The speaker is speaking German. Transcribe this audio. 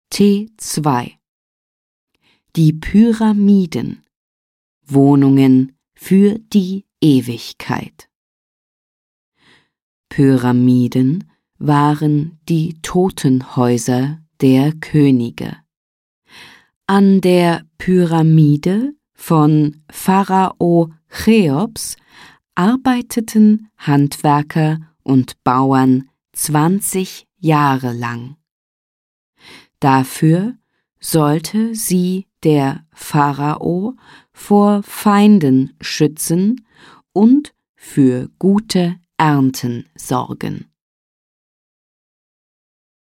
T2 Die Pyramiden Wohnungen für die Ewigkeit. Pyramiden waren die Totenhäuser der Könige. An der Pyramide von Pharao Cheops arbeiteten Handwerker und Bauern 20 Jahre lang. Dafür sollte sie der Pharao vor Feinden schützen und für gute Ernten sorgen.